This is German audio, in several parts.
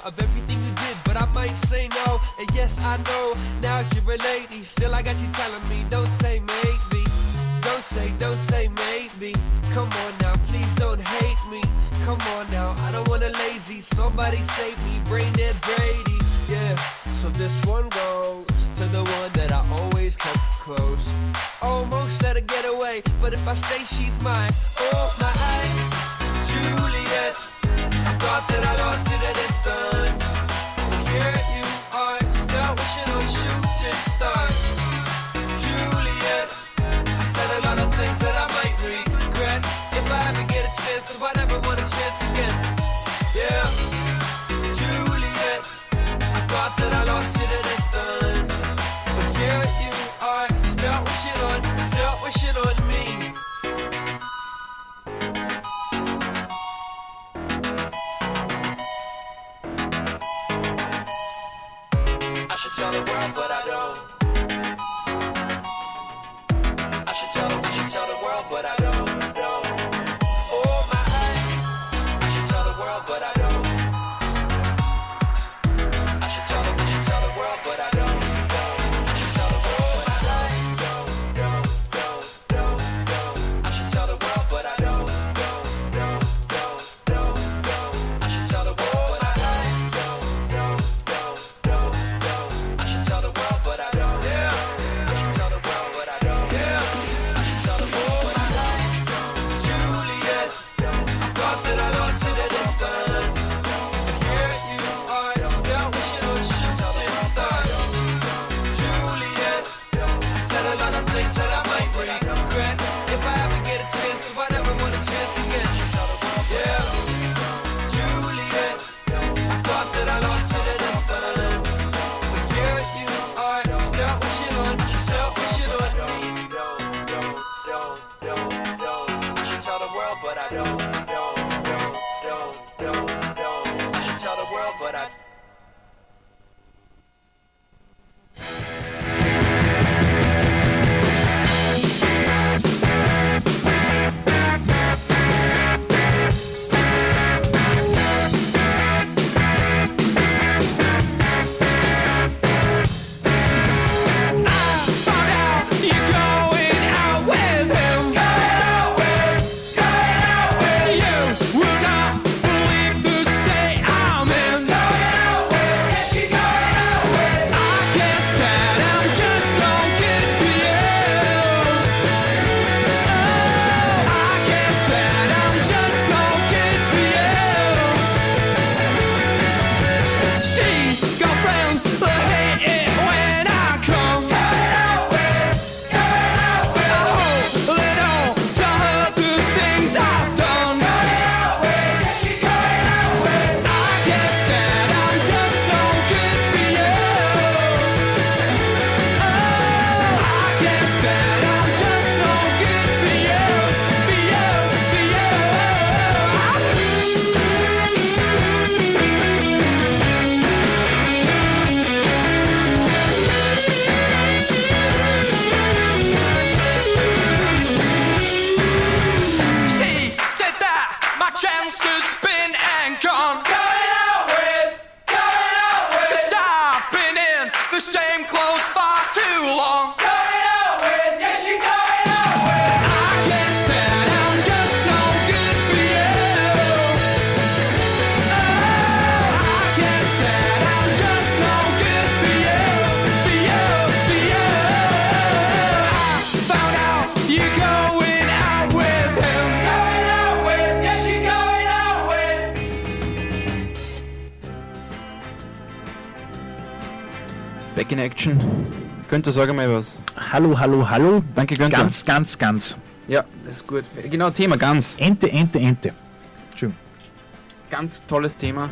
of everything you did, but I might say no. And yes, I know, now you're a lady. Still I got you telling me, don't say maybe. Don't say maybe. Come on now, please don't hate me. Come on now, I don't wanna lazy. Somebody save me, brain dead Brady. Yeah, so this one goes to the one that I always kept close. Almost let her get away, but if I stay, she's mine. Oh my Juliet, I thought that I lost you to distance. Here you are, still wishing on shooting stars. Juliet, I said a lot of things that I might regret if I ever get a chance, if I never want a chance again. Yeah, Juliet, I thought that I lost you to distance, but here you are, still wishing on me. I should tell the world, but I don't. I should tell the world, but I don't. Oh my, I should tell the world, but I don't. I should tell the world, but I don't. I should tell the world, but I don't. I should tell the world, but I don't. I should tell the world, but I don't. I should tell the world, but I don't. Yeah. I should tell the world, but I don't. Yeah. I should tell the world, but I don't. Juliet, I thought that I lost you to distance, and here you are, still wishing on shooting stars. Juliet, I said a lot of things that I might regret if I ever get a chance, if I never want a chance again. Yeah, Juliet, I thought that I lost you to distance, but here you are, still wishing on me. I should tell the world, but I don't. I should tell the world, but I. Back in Action. Günther, sag mal was. Hallo. Danke, Günther. Ganz. Ja, das ist gut. Genau, Thema ganz. Ente. Entschuldigung. Ganz tolles Thema.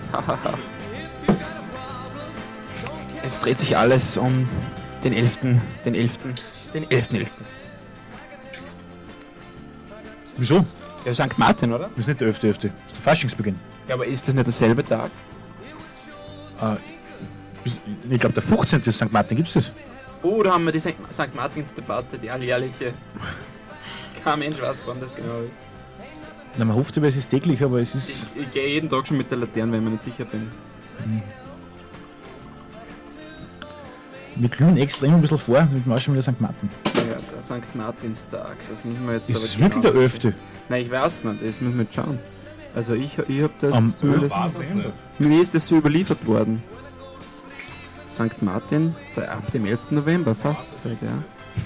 Es dreht sich alles um den 11.11. Wieso? Ja, St. Martin, oder? Das ist nicht der 11.11. Das ist der Faschingsbeginn. Ja, aber ist das nicht derselbe Tag? Ich glaube, der 15. ist St. Martin, gibt's das? Oh, da haben wir die St. Martins-Debatte, die alljährliche. Kein Mensch weiß, wann das genau ist. Na, man hofft aber, es ist täglich, aber es ist... Ich gehe jeden Tag schon mit der Laterne, wenn ich mir nicht sicher bin. Wir glühen extra immer ein bisschen vor mit dem schon wieder St. Martin. Ja, der St. Martinstag, das müssen wir jetzt Ist aber das wirklich der 11.? Nein, ich weiß nicht, das müssen wir jetzt schauen. Also ich hab das... Am Mir ist das so überliefert worden. St. Martin, ab dem 11. November, fast Zeit, ja.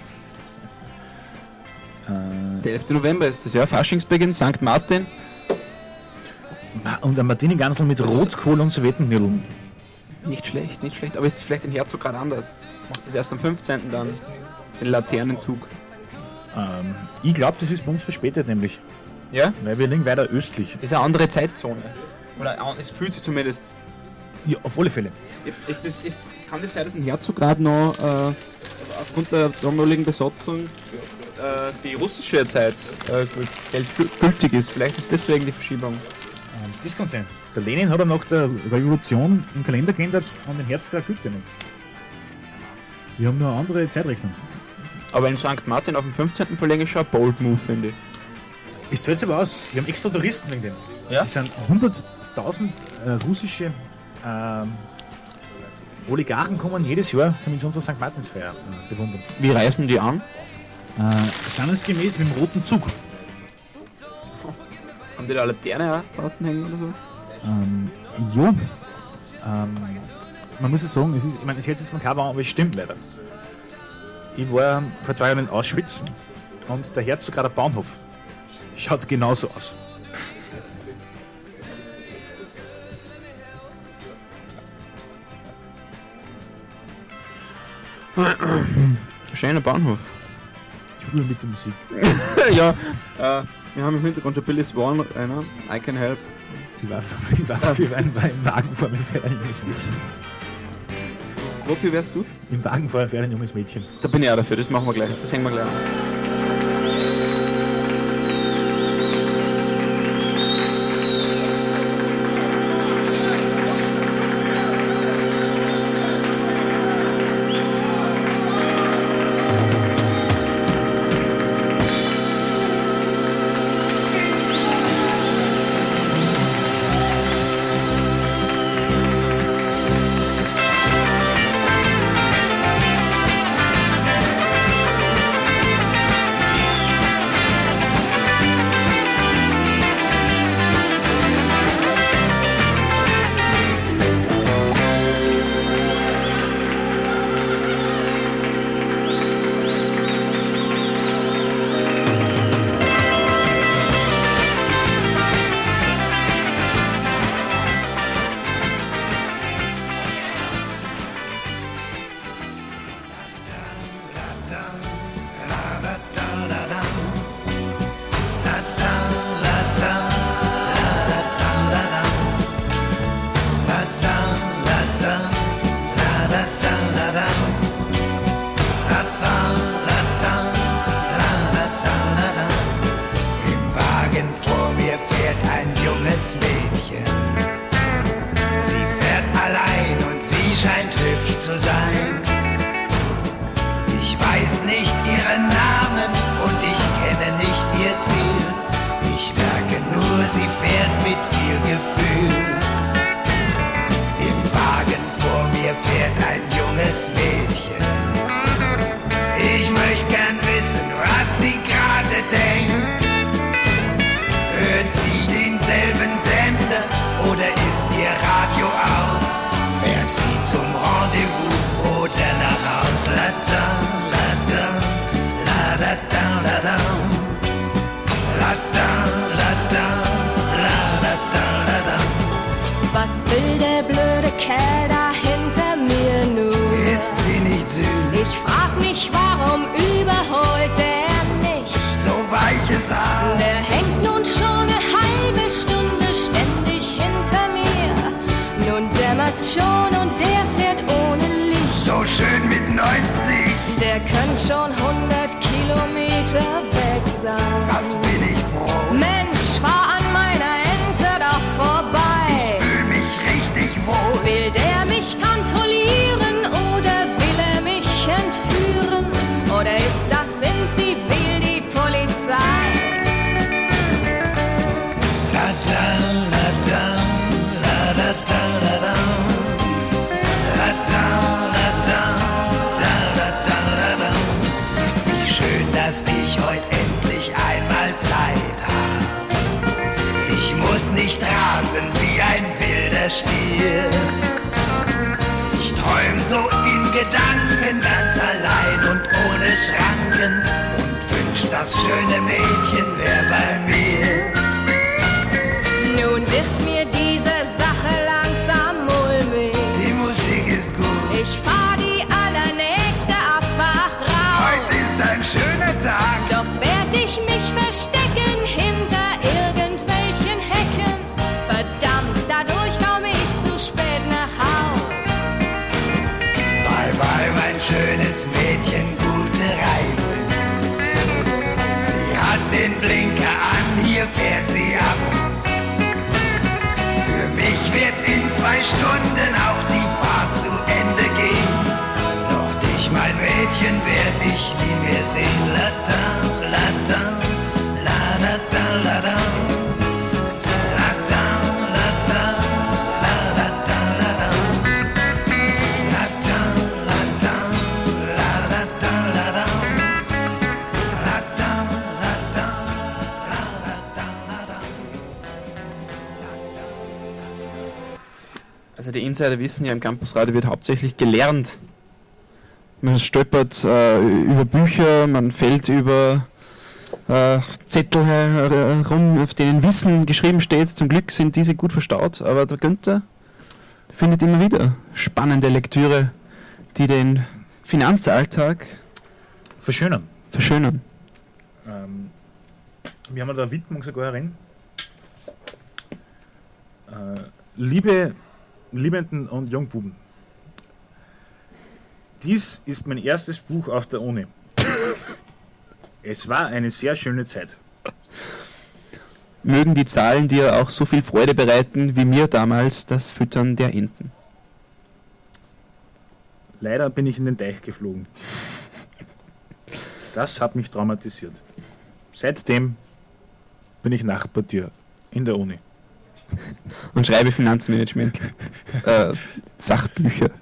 Der 11. November ist das, ja. Faschingsbeginn, St. Martin. Und ein Martini-Gansel mit Rotkohl und Sowjetenknödeln. Nicht schlecht, nicht schlecht. Aber ist vielleicht in Herzog gerade anders? Macht das erst am 15. dann, den Laternenzug. Ich glaube, das ist bei uns verspätet nämlich. Ja? Weil wir liegen weiter östlich. Ist eine andere Zeitzone. Oder es fühlt sich zumindest. Ja, auf alle Fälle. Kann das sein, dass in Herzog gerade noch aufgrund der damaligen Besatzung die russische Zeit gültig ist? Vielleicht ist deswegen die Verschiebung. Das kann sein. Der Lenin hat ja nach der Revolution den Kalender geändert und den Herzog gilt ja nicht. Wir haben nur eine andere Zeitrechnung. Aber in St. Martin auf dem 15. verlänge ich schon ein Bold Move, finde ich. Es zahlt aber aus. Wir haben extra Touristen wegen dem. Ja? Es sind 100.000 russische Oligarchen kommen jedes Jahr, damit sie unsere St. Martinsfeier bewundern. Wie reisen die an? Standesgemäß mit dem roten Zug. Haben die da Laterne auch draußen hängen oder so? Ja. Man muss ja sagen, es ist jetzt makaber, aber es stimmt leider. Ich war vor 2 Jahren in Auschwitz und der Herzog der Bahnhof schaut genauso aus. Schöner Bahnhof. Früher mit der Musik. Ja, wir haben im Hintergrund schon Billy Swan, einer, I Can Help. Ich war im Wagen vor mir fährt ein junges Mädchen. Wofür wärst du? Im Wagen vor mir fährt ein junges Mädchen. Da bin ich auch dafür, das machen wir gleich, das hängen wir gleich an. Der hängt nun schon eine halbe Stunde ständig hinter mir. Nun dämmert's schon und der fährt ohne Licht. So schön mit 90. Der könnte schon 100 Kilometer weg sein. Das bin ich froh. Mensch, fahr an meiner Ente doch vorbei. Ich fühl mich richtig wohl. Will der mich kontrollieren oder will er mich entführen? Oder ist das in Zivil die Polizei? La da, la da, la da, da, la da. dass ich heute endlich einmal Zeit hab. Ich muss nicht rasen wie ein wilder Stier. Ich träum so in Gedanken ganz allein und ohne Schranken und wünsch, das schöne Mädchen wär bei mir. Nun wird mir diese Sache langsam mulmig. Die Musik ist gut, Ich fahr die allernächste Abfahrt raus. heute ist ein schöner Tag. Dort werd ich mich verstecken hinter irgendwelchen Hecken. Verdammt, dadurch komm ich zu spät nach Haus. Bye bye, mein schönes Mädchen, gute Reise. Sie hat den Blinker an, hier fährt sie ab. Für mich wird in 2 Stunden auch die Fahrt zu Ende gehen. Doch dich, mein Mädchen, werd ich nie mehr sehen. La da, la da, la da da, la da. La da, la da, la da da, la da. La da, la da, la da da, la da. La da, la da, la da da, la da. Also die Insider wissen ja, im Campusradio wird hauptsächlich gelernt. Man stolpert über Bücher, man fällt über Zettel herum, auf denen Wissen geschrieben steht. Zum Glück sind diese gut verstaut, aber der Günther findet immer wieder spannende Lektüre, die den Finanzalltag Verschönern. verschönern. Wir haben da Widmung sogar rein. Liebenden und Jungbuben. Dies ist mein erstes Buch auf der Uni. Es war eine sehr schöne Zeit. Mögen die Zahlen dir auch so viel Freude bereiten wie mir damals das Füttern der Enten. Leider bin ich in den Teich geflogen. Das hat mich traumatisiert. Seitdem bin ich Nachbartier in der Uni. Und schreibe Finanzmanagement Sachbücher.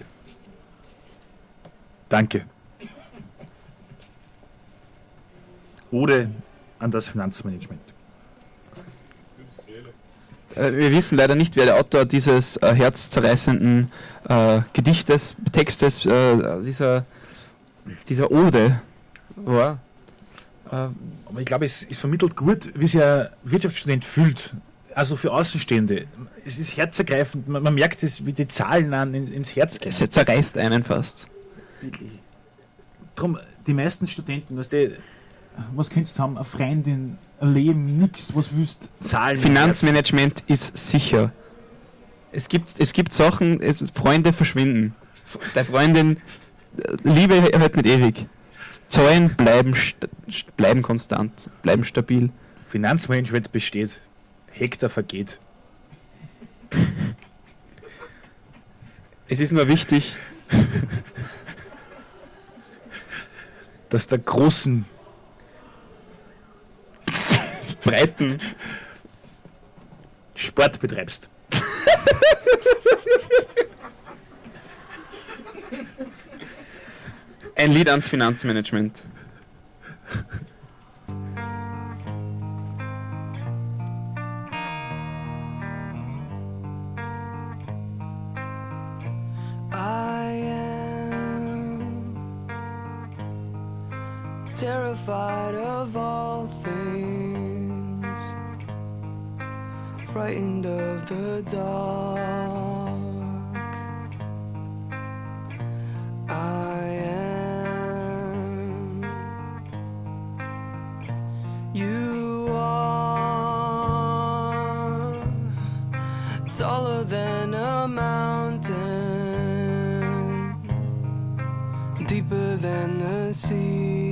Danke. Ode an das Finanzmanagement. Wir wissen leider nicht, wer der Autor dieses herzzerreißenden Gedichtes, Textes, dieser Ode war. Aber ich glaube, es vermittelt gut, wie sich ein Wirtschaftsstudent fühlt. Also für Außenstehende. Es ist herzergreifend. Man merkt es, wie die Zahlen ins Herz gehen. Es zerreißt einen fast. Wirklich. Drum, die meisten Studenten, was kennst du haben? Eine Freundin, ein Leben, nichts, was willst Zahlen. Finanzmanagement ist sicher. Es gibt Sachen, Freunde verschwinden. Der Freundin, Liebe hört nicht ewig. Zahlen bleiben konstant, bleiben stabil. Finanzmanagement besteht. Hektar vergeht. Es ist nur wichtig, dass der großen breiten Sport betreibst. ein Lied ans Finanzmanagement. I am terrified of all things, frightened of the dark. I am. You are taller than a mountain, deeper than the sea.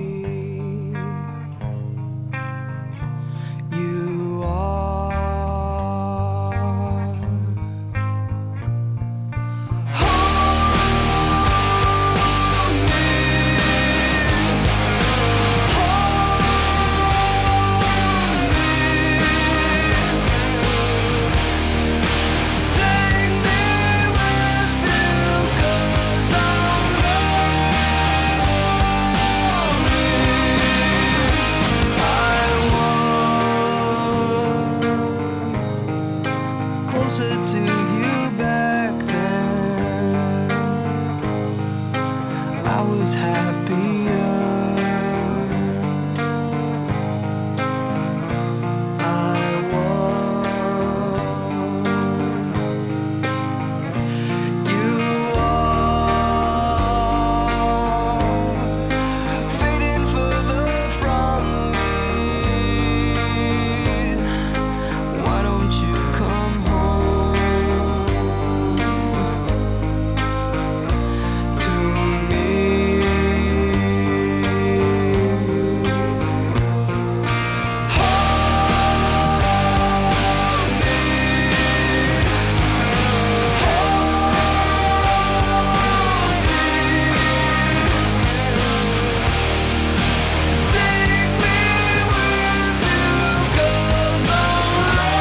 You are. Hold me. Hold me. Take me with you, 'cause I'm lost. was happier. I was. You are fading further from me. Why don't you come home to me? Take me with you, 'cause I'm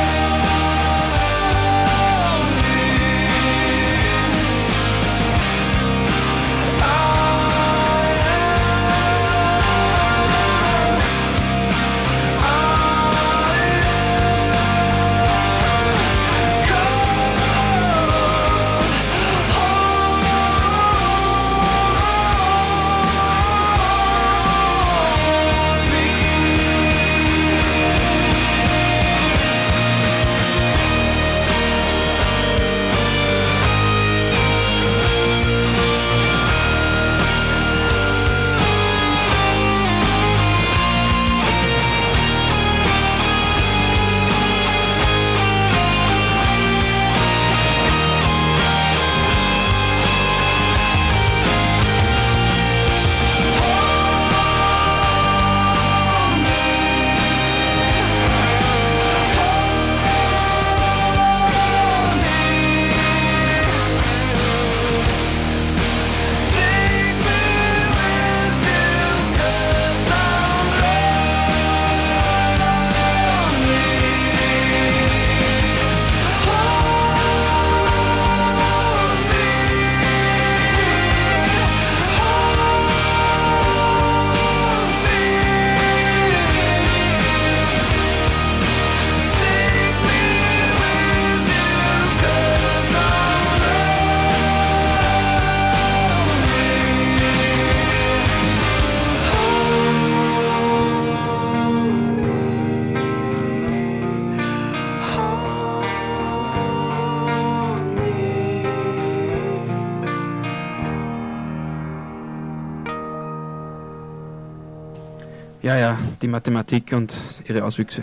Ja, die Mathematik und ihre Auswüchse.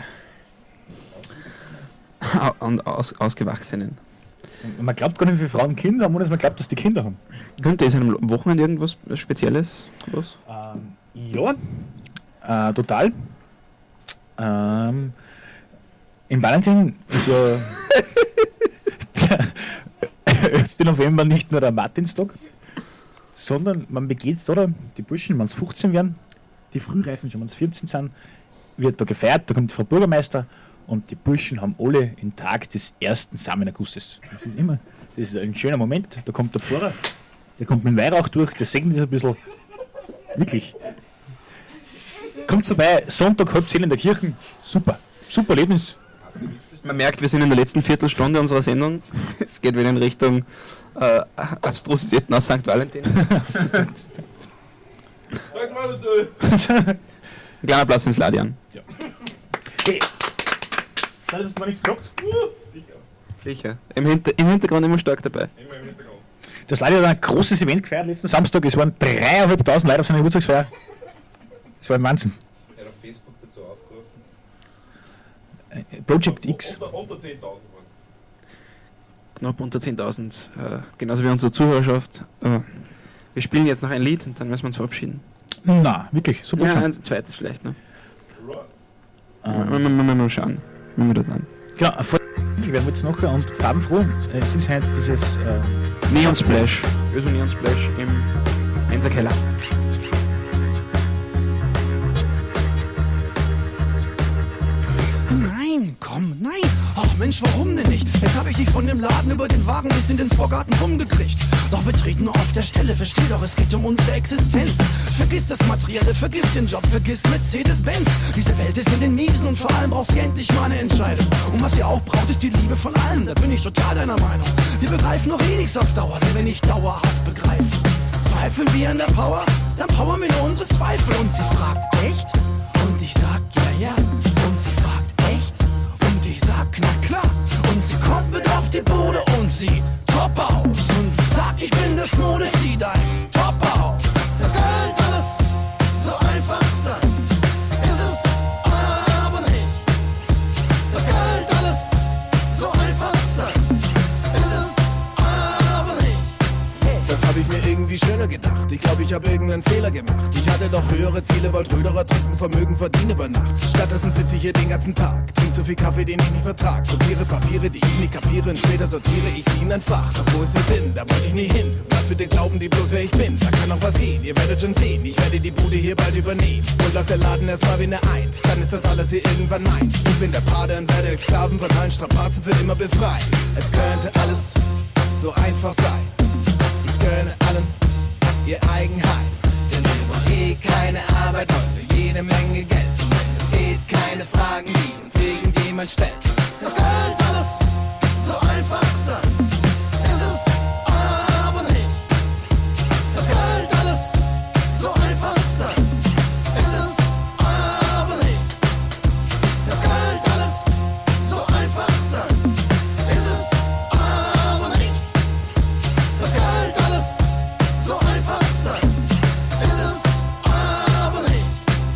Und Ausgewachsenen. Und man glaubt gar nicht, wie viele Frauen Kinder haben, ohne dass man glaubt, dass die Kinder haben. Könnte es am Wochenende irgendwas Spezielles los? Ja, total. Im Valentin ist ja der 11. November nicht nur der Martinstag, sondern man begeht, oder? Die Burschen, wenn es 15 werden, die Frühreifen schon, wenn es 14 sind, wird da gefeiert, da kommt die Frau Bürgermeister und die Burschen haben alle den Tag des ersten Samenergusses. Das ist ein schöner Moment, da kommt der Pfarrer, der kommt mit dem Weihrauch durch, der segnet das ein bisschen. Wirklich. Kommt vorbei, Sonntag 9:30 in der Kirche, super Erlebnis. Man merkt, wir sind in der letzten Viertelstunde unserer Sendung. Es geht wieder in Richtung Abstrusitäten aus St. Valentin. Ein kleiner Applaus für den Sladian. Ja. Hey, hast du mal nichts gesagt? Sicher. Im Hintergrund immer stark dabei. Das Sladian hat ein großes Event gefeiert letzten Samstag. Es waren 3.500 Leute auf seiner Geburtstagsfeier. Das war ein Wahnsinn. Er hat auf Facebook dazu aufgerufen. Project X. Unter 10.000 waren. Knapp unter 10.000. Genauso wie unsere Zuhörerschaft. Wir spielen jetzt noch ein Lied und dann müssen wir uns verabschieden. Na, wirklich, super. Ja, ein zweites vielleicht noch. Mal schauen, wie wir da dann. Genau, wir werden jetzt nachher und farbenfroh. Es ist halt dieses Neon Splash. Öso Neon Splash im Mensa-Keller. Nein, komm, nein. Ach Mensch, warum denn nicht? Jetzt habe ich dich von dem Laden über den Wagen bis in den Vorgarten rumgekriegt. Doch wir treten nur auf der Stelle, versteh doch, es geht um unsere Existenz. Vergiss das Materielle, vergiss den Job, vergiss Mercedes-Benz. Diese Welt ist in den Miesen und vor allem braucht sie endlich mal eine Entscheidung. Und was ihr auch braucht, ist die Liebe von allem, da bin ich total deiner Meinung. Wir begreifen noch eh nichts auf Dauer, wenn wir nicht dauerhaft begreifen. Zweifeln wir an der Power? Dann powern wir nur unsere Zweifel. Und sie fragt, echt? Und ich sag, ja, ja. Und sie fragt, echt? Und ich sag, na klar. Und sie kommt mit auf die Bude und sieht top aus. Und ich sag, ich bin das Mode, zieh dein Top aus. Das könnte alles so einfach sein. Ist es aber nicht. Das könnte alles so einfach sein. Ist es aber nicht. Das hab ich mir irgendwie schöner gedacht. Ich glaube, ich habe irgendeinen Fehler gemacht. Ich hatte doch höhere Ziele, wollte Röderer trinken, Vermögen verdienen über Nacht. Stattdessen sitze ich hier den ganzen Tag, trink so viel Kaffee, den ich nicht vertrag. Kopiere Papiere, die ich nicht kapiere, und später sortiere ich sie in ein Fach. Doch wo ist der Sinn? Da wollte ich nie hin. Was bitte glauben die bloß, wer ich bin? Da kann noch was gehen, ihr werdet schon sehen. Ich werde die Bude hier bald übernehmen. Und läuft der Laden erstmal wie eine Eins, dann ist das alles hier irgendwann meins. Ich bin der Pate und werde euch Sklaven von allen Strapazen für immer befreien. Es könnte alles so einfach sein. Ich gönne allen ihr Eigenheim. Denn wir wollen eh keine Arbeit, wollen für jede Menge Geld. Und wenn es geht, keine Fragen, die uns irgendjemand stellt. Das könnte alles so einfach sein. Ist es aber nicht. Das könnte alles so einfach sein. Ist es aber nicht. Das könnte alles so einfach sein. Ist es aber nicht. Das könnte alles so einfach sein. Ist es aber nicht.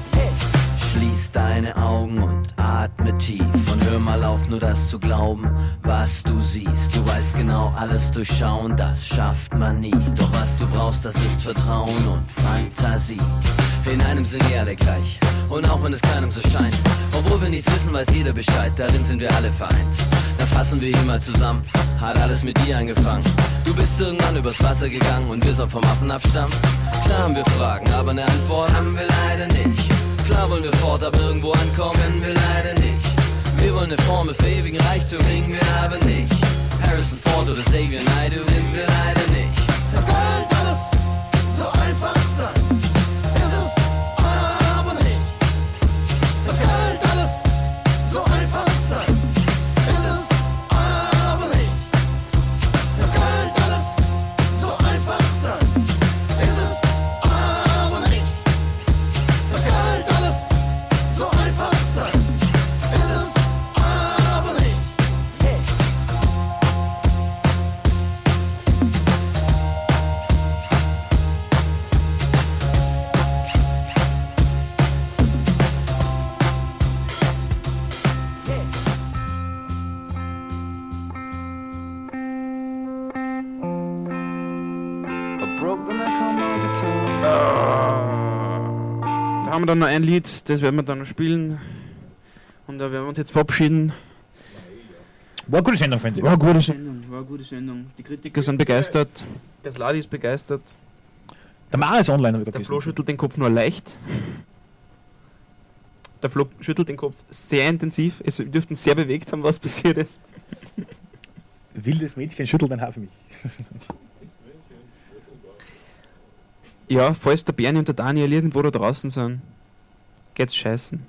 Schließ deine Augen und atme tief und hör mal auf, nur das zu glauben, was du siehst. Du weißt genau, alles durchschauen, das schafft man nie. Doch was du brauchst, das ist Vertrauen und Fantasie. In einem sind wir alle gleich, und auch wenn es keinem so scheint. Obwohl wir nichts wissen, weiß jeder Bescheid, darin sind wir alle vereint. Dann fassen wir hier mal zusammen, hat alles mit dir angefangen. Du bist irgendwann übers Wasser gegangen und wir sollen vom Affen abstammen. Klar haben wir Fragen, aber eine Antwort haben wir leider nicht. Klar wollen wir fort, aber irgendwo ankommen wir leider nicht. Wir wollen eine Formel für ewigen Reichtum, kriegen wir aber nicht. Harrison Ford oder Xavier Naidoo sind wir leider nicht. Das könnte alles so einfach sein. Ist es aber nicht. Das könnte alles so einfach sein. Ist es aber nicht. Das könnte alles so einfach sein. Ist es aber nicht. Das könnte alles so einfach sein. Ist es aber nicht. Da haben wir dann noch ein Lied, das werden wir dann noch spielen. Und da werden wir uns jetzt verabschieden. War eine gute Sendung, finde ich. War eine gute Sendung, war eine gute Sendung. Die Kritiker sind begeistert, das Ladi ist begeistert. Der Mara ist online, habe ich Der gerade Flo gesehen. schüttelt den Kopf nur leicht. Der Flo schüttelt den Kopf sehr intensiv. Es dürften sehr bewegt haben, was passiert ist. Wildes Mädchen schüttelt ein Haar für mich. Ja, falls der Bernie und der Daniel irgendwo da draußen sind, geht's scheißen.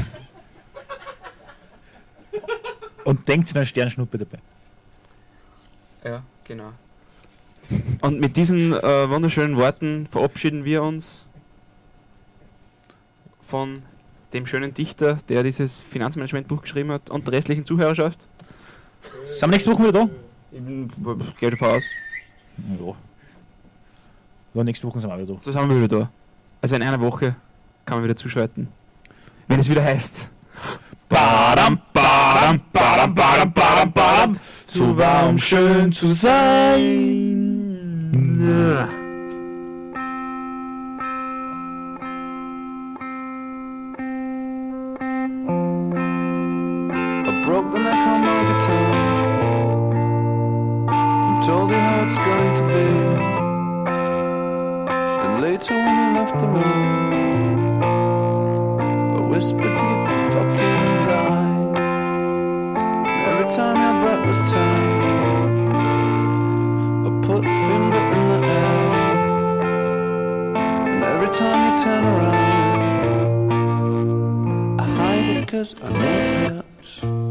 Und denkt sich an eine Sternschnuppe dabei. Ja, genau. Und mit diesen wunderschönen Worten verabschieden wir uns von dem schönen Dichter, der dieses Finanzmanagementbuch geschrieben hat, und der restlichen Zuhörerschaft. Sind wir nächste Woche wieder da? Geh davon aus. Ja. Ja, nächste Woche sind wir wieder da. So sind wir wieder da. Also in einer Woche kann man wieder zuschalten. Wenn es wieder heißt. Badam, badam, badam, badam, badam, badam. Zu warm, schön zu sein. Ja. I broke the neck on my guitar and told you how it's going to be. And later when you left the room, I whispered you could fucking die. And every time your breath was turned, I put a finger in the air. And every time you turn around, I hide it 'cause I know it hurts.